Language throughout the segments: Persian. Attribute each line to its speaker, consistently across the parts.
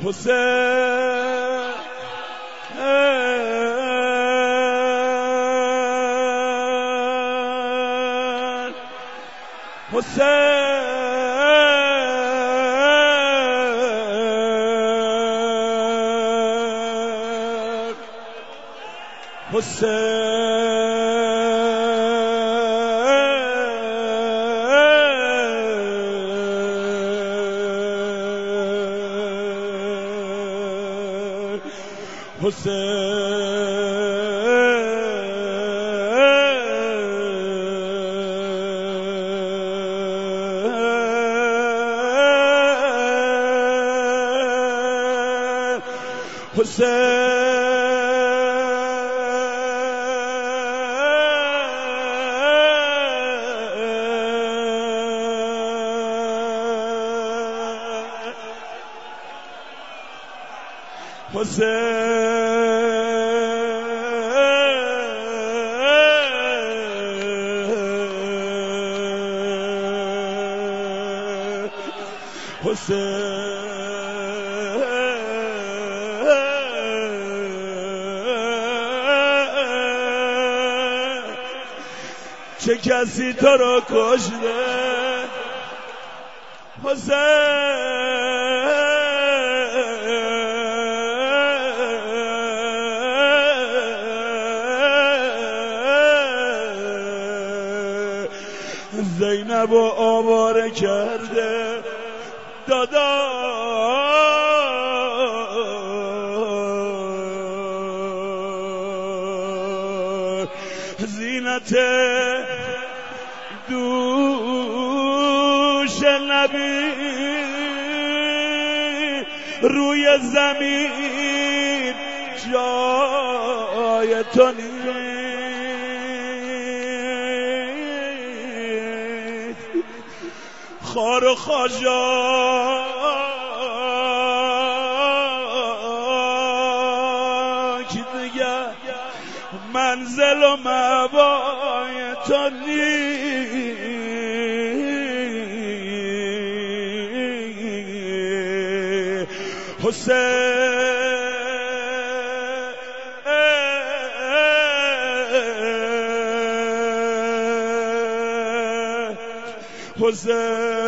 Speaker 1: حسین چه کسی تو رو کشته زینب و آواره کرده دادا زینت دوش نبی روی زمین جای تو نیست خار و خاجاک دیگر منزل و مأوای تو نیست حسین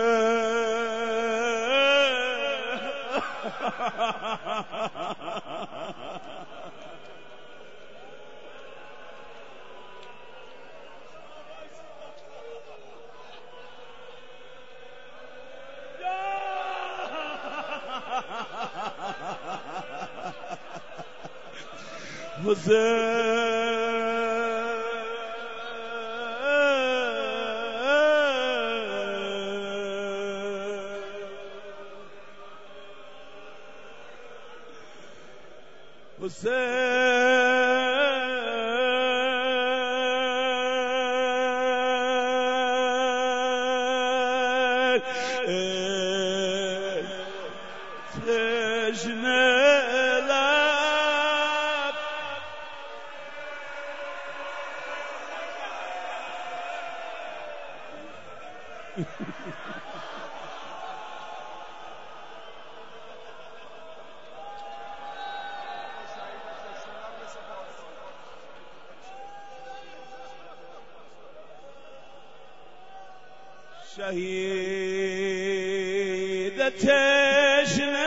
Speaker 1: شهید تشنه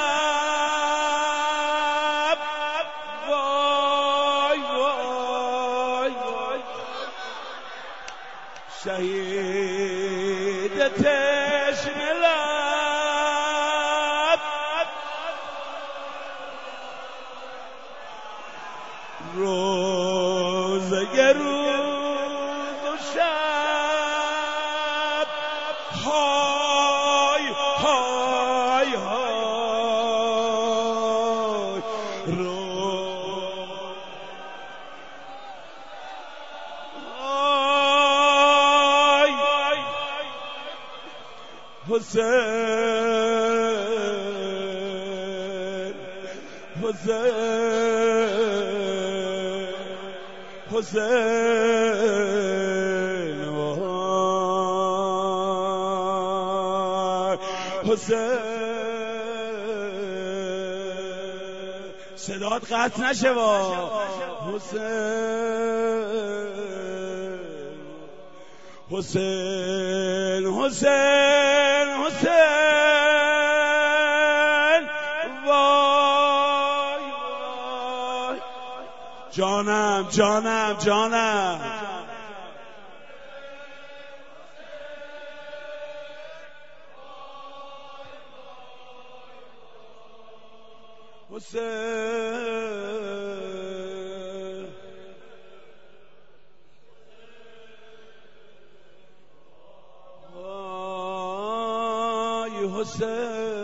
Speaker 1: لب وای وای وای شهید تشنه لب روزه روز و شب های های های حسین حسین حسین وای حسین صدات قطع نشه با حسین حسین وای وای جانم جانم جانم حسین وای حسین